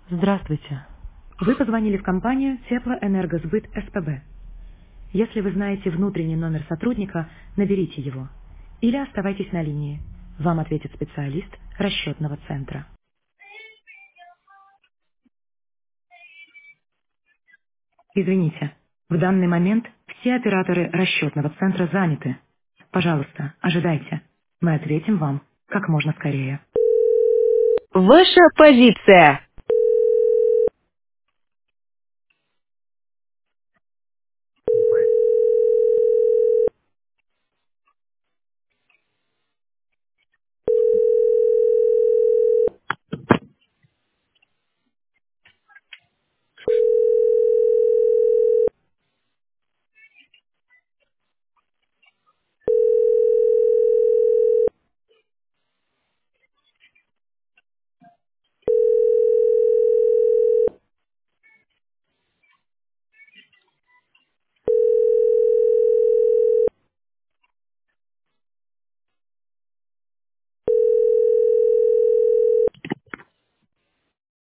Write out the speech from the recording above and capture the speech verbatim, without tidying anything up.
Здравствуйте. Вы позвонили в компанию Теплоэнергосбыт СПБ. Если вы знаете внутренний номер сотрудника, наберите его. Или оставайтесь на линии. Вам ответит специалист расчетного центра. Извините, в данный момент все операторы расчетного центра заняты. Пожалуйста, ожидайте. Мы ответим вам как можно скорее. Ваша позиция.